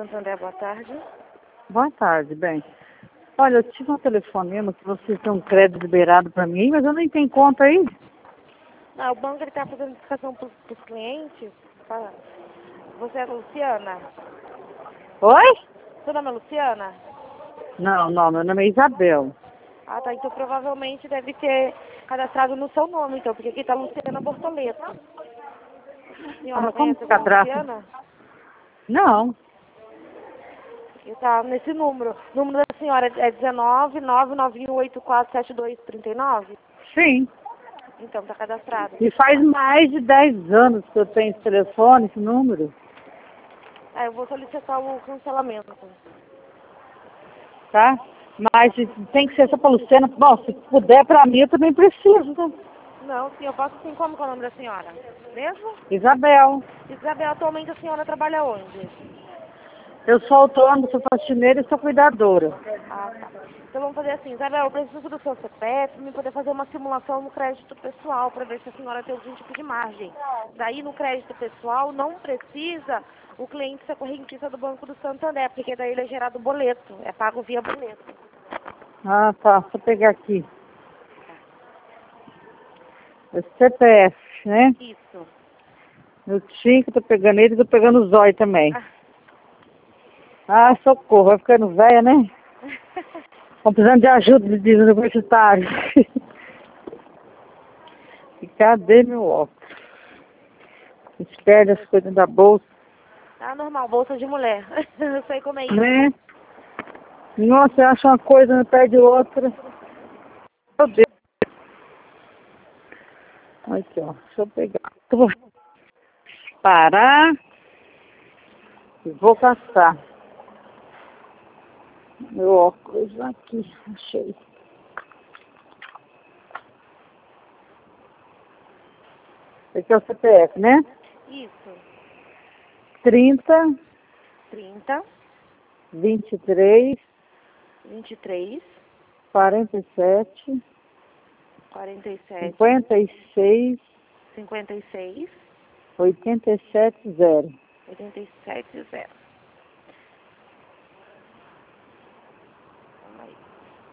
Santander, boa tarde. Boa tarde, bem. Olha, eu tive um telefonema que vocês têm um crédito liberado para mim, mas eu nem tenho conta aí. Não, o banco está fazendo indicação para os clientes. Você é a Luciana? Oi? Seu nome é Luciana? Não, meu nome é Isabel. Ah, tá. Então provavelmente deve ter cadastrado no seu nome, então, porque aqui está Luciana Bortoleto. A senhora Mas como conhece que alguma cadastra? Luciana? Não. Está nesse número. O número da senhora é 19-99184-7239? Sim. Então, está cadastrado. E faz mais de 10 anos que eu tenho esse telefone, esse número. Eu vou solicitar o cancelamento. Tá? Mas tem que ser só para Luciana. Bom, se puder para mim, eu também preciso. Né? Não, sim, eu posso sim. Como que é o nome da senhora? Mesmo? Isabel. Isabel, atualmente a senhora trabalha onde? Eu sou autônoma, sou faxineira e sou cuidadora. Ah, tá. Então vamos fazer assim, Isabel, eu preciso do seu CPF para me poder fazer uma simulação no crédito pessoal para ver se a senhora tem algum tipo de margem. Daí no crédito pessoal não precisa o cliente ser correntista do Banco do Santander, porque daí ele é gerado boleto, é pago via boleto. Ah, tá. Vou pegar aqui. É CPF, né? Isso. Eu tinha que tô pegando ele e tô pegando o zóio também. Ah, socorro, vai ficando velha, né? Tô precisando de ajuda de universitário. E cadê meu óculos? A gente perde as coisas da bolsa. Tá normal, bolsa de mulher. Eu sei como é isso. Né? Nossa, eu acho uma coisa, não perde outra. Meu Deus. Aqui, ó. Deixa eu pegar. Eu vou parar e vou caçar. Meu óculos aqui. Achei. Esse é o CPF, né? Isso. 30, 30, 23, 23, 47, 47, 56, 56, 87, 0. 87, 0. Calma aí.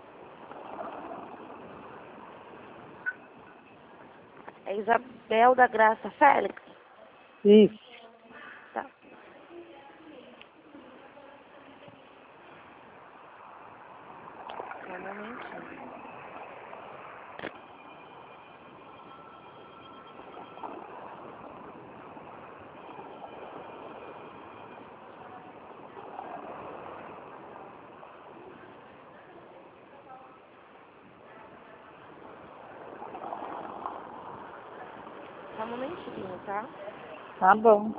É Isabel da Graça Félix? Isso. Tá. Só um momentinho. Só um momentinho, tá? Tá bom.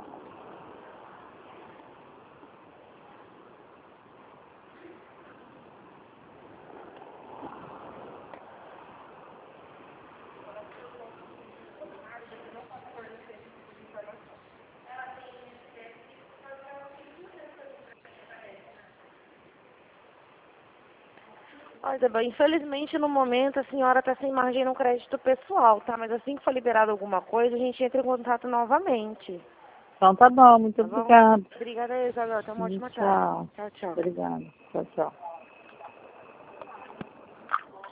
Olha, Isabel, infelizmente no momento a senhora está sem margem no crédito pessoal, tá? Mas assim que for liberado alguma coisa, a gente entra em contato novamente. Então tá bom, muito Tá bom? obrigada. Obrigada, Isabel. Tenha uma ótima tarde. Tchau. Tchau, tchau. Obrigada. Tchau, tchau.